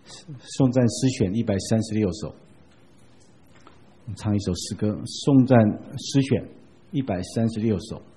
颂赞诗选136首，我们唱一首诗歌，颂赞诗选136首。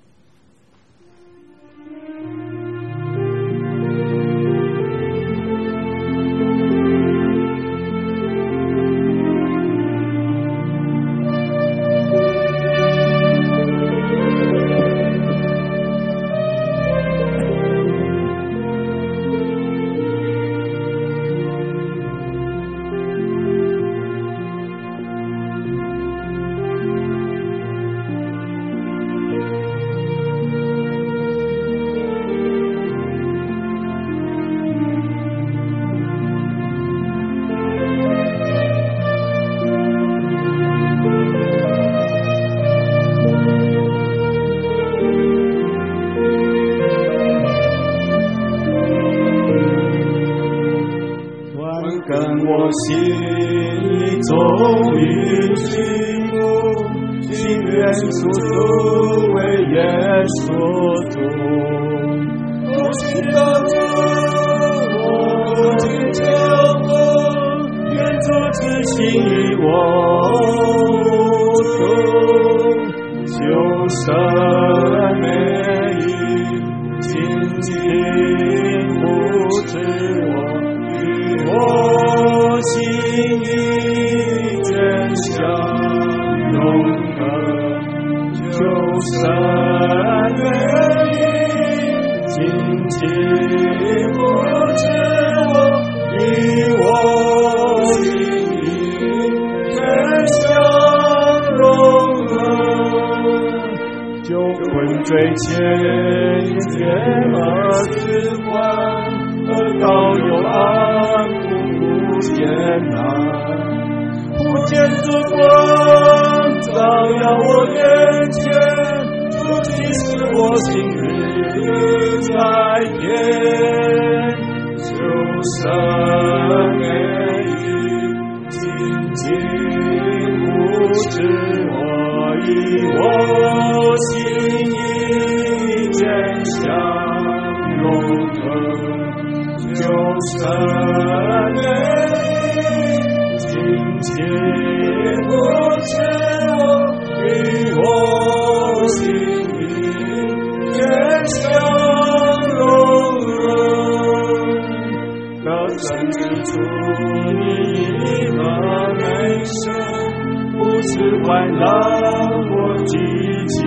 心里终于醒悟，心愿处处为耶稣主。我心当主，我敬求我，愿主之心与我同，求神美意，紧紧扶持我，与我心意真相融合，求神美意，紧紧扶持我，与我心意真相融合，就困罪前天而自还，而高有安无艰难，不见之光照耀我眼前，主即使我心里在变，求神美意，紧紧扶持我，以我心意真相融合，求神美意，紧紧扶持我，与我心意真相融合，得胜之处你一马内身，不是患难我记其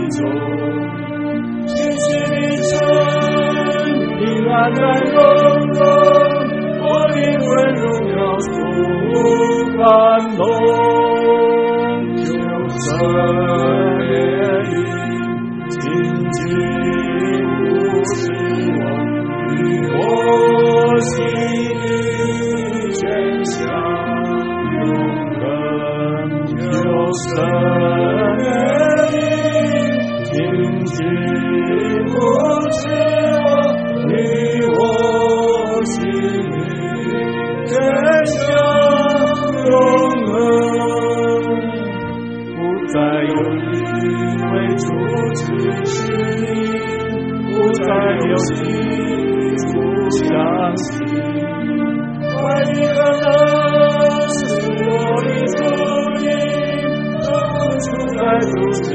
中，心是你真平安在融合，我灵魂荣耀出感动，求神美意，紧紧扶持我，与我心意真相融合，求神美意，紧紧扶持我，与我心意真相融合，不再有因为主之心，不再有心不相信，怀疑何能使我的主意，都出在主之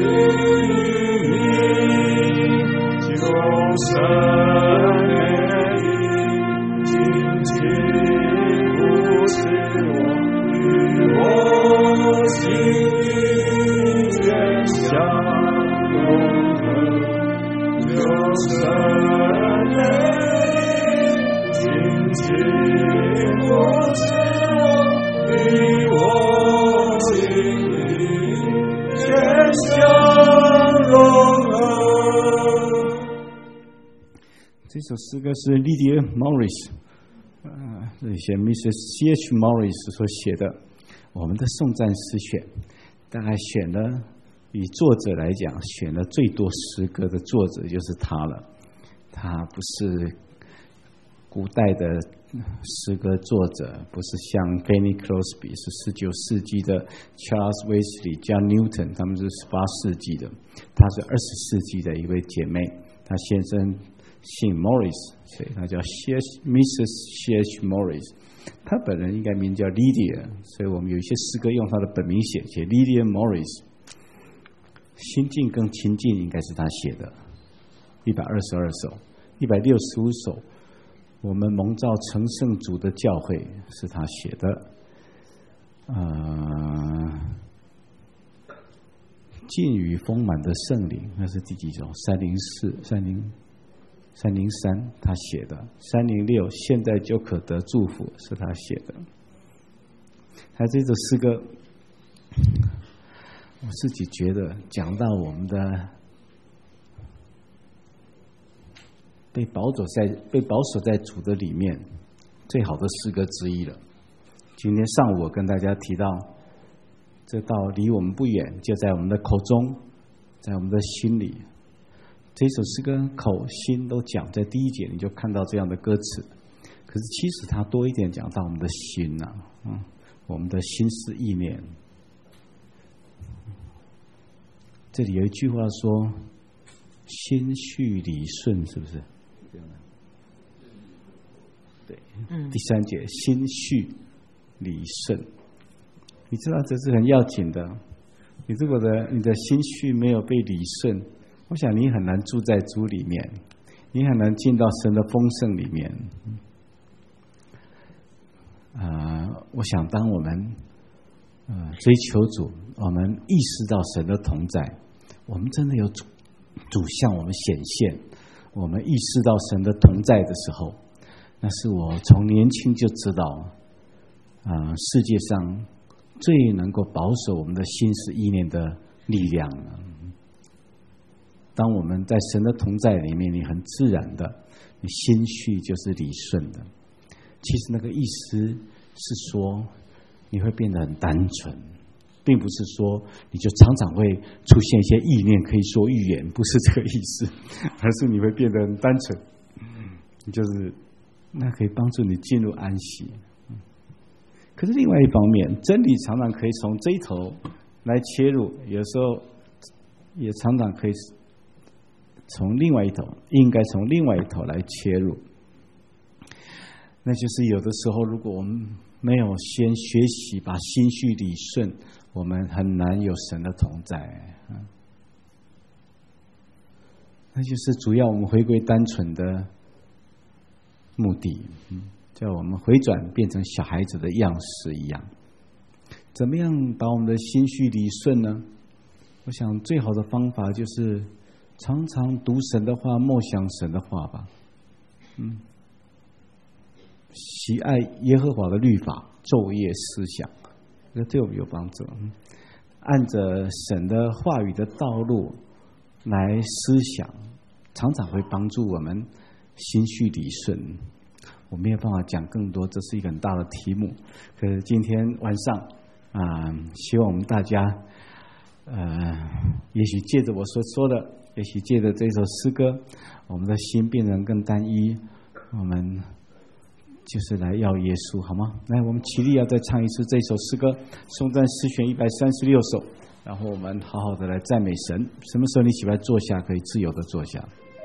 意，求神美意，紧紧扶持我，与我心意真相融合，求神美意，紧紧扶持我，与我心意真相融合。 这首诗歌是 Lydia Morris， 写 Mrs. C.H. Morris 所写的，我们的颂赞诗选，大概选了，以作者来讲，选了最多诗歌的作者就是他了。他不是古代的诗歌作者，不是像 Fanny Crosby 是19世纪的 Charles Wesley、John Newton， 他们是18世纪的，她是20世纪的一位姐妹。她先生姓 Morris， 所以他叫 Mrs. C.H. Morris。他本人应该名叫 Lydia， 所以我们有一些诗歌用他的本名写 Lydia Morris。心境跟情境应该是他写的，122首，165首。我们蒙召成圣主的教会是他写的，尽与丰满的圣灵那是第几首？303，他写的。306，现在就可得祝福是他写的。还有这首诗歌，我自己觉得讲到我们的被保守在主的里面最好的诗歌之一了。今天上午我跟大家提到，这道离我们不远，就在我们的口中，在我们的心里。这首诗歌口心都讲，在第一节你就看到这样的歌词。可是其实它多一点讲到我们的心我们的心思意念。这里有一句话说心绪理顺，是不是？对，第3节心绪理顺，你知道这是很要紧的。你如果你的心绪没有被理顺，我想你很难住在主里面，你很难进到神的丰盛里面。我想当我们追求主，我们意识到神的同在，我们真的有主向我们显现，我们意识到神的同在的时候，那是我从年轻就知道世界上最能够保守我们的心思意念的力量。当我们在神的同在里面，你很自然的，你心绪就是理顺的。其实那个意思是说，你会变得很单纯，并不是说你就常常会出现一些意念可以说预言，不是这个意思，而是你会变得很单纯，就是那可以帮助你进入安息。可是另外一方面，真理常常可以从这一头来切入，有时候也常常可以从另外一头，应该从另外一头来切入。那就是有的时候，如果我们没有先学习把心绪理顺，我们很难有神的同在。那就是主要我们回归单纯的目的，叫我们回转变成小孩子的样式一样。怎么样把我们的心绪理顺呢？我想最好的方法就是常常读神的话，默想神的话吧。喜爱耶和华的律法，昼夜思想，这对我们有帮助。按着神的话语的道路来思想，常常会帮助我们心绪理顺。我没有办法讲更多，这是一个很大的题目。可是今天晚上希望我们大家也许借着我所说的，也许借着这首诗歌，我们的心变得更单一，我们就是来要耶稣，好吗？来，我们起立要再唱一次这首诗歌，颂赞诗选136首，然后我们好好的来赞美神。什么时候你起来坐下，可以自由的坐下。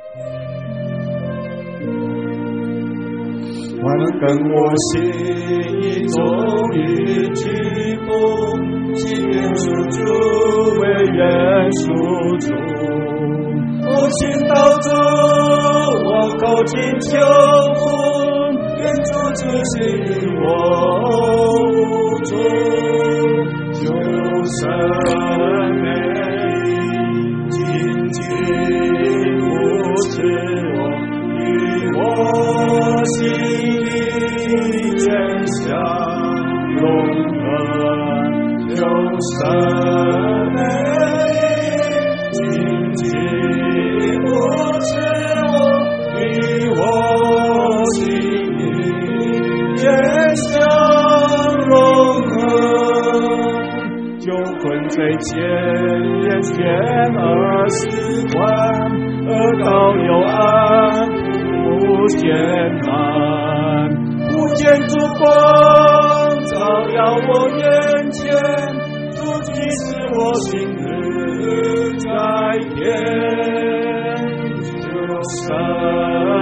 万根我心意终于举步，祈愿主为耶稣主，我倾倒主，我口尽求福，愿主执行我无助，求神美紧紧扶持我，与我心天下永恒，有神美紧紧扶持我，与我心天下永恒，就困在千年天24万，而高有安无限满，不见烛光照耀我眼前，主即使我心日在天，就神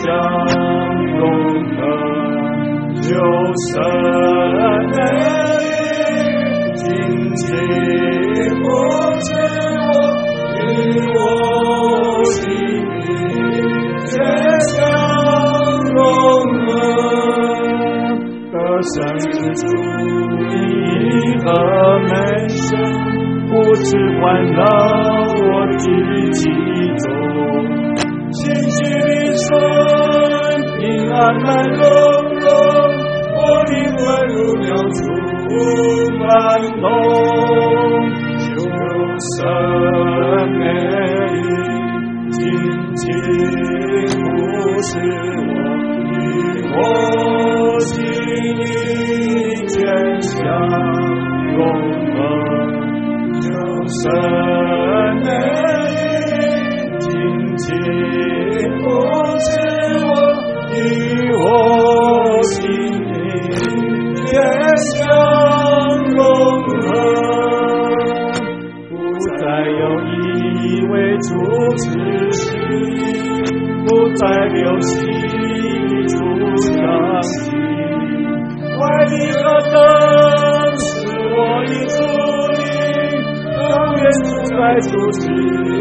相融合，就神的灵紧紧扶持我，与我心里皆相融合，歌声之主你和美声，不知环绕我的脊中。信息灵顺，平安来融融，我灵魂如鸟出繁荣，求神美紧紧扶持我，与我心意全相融合，求神美紧紧扶持我，与我心灵也相融合，不再有一位主持心，不再流息出伤心，怀里何等是我已处理，永远住在主之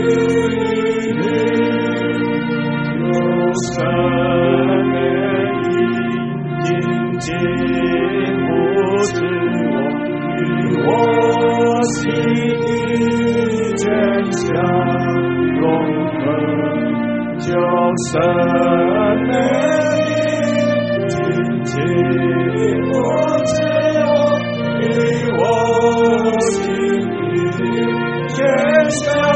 里。神的灵紧紧扶持我，与我心意全相融合，就神的灵紧紧扶持我，与我心意全相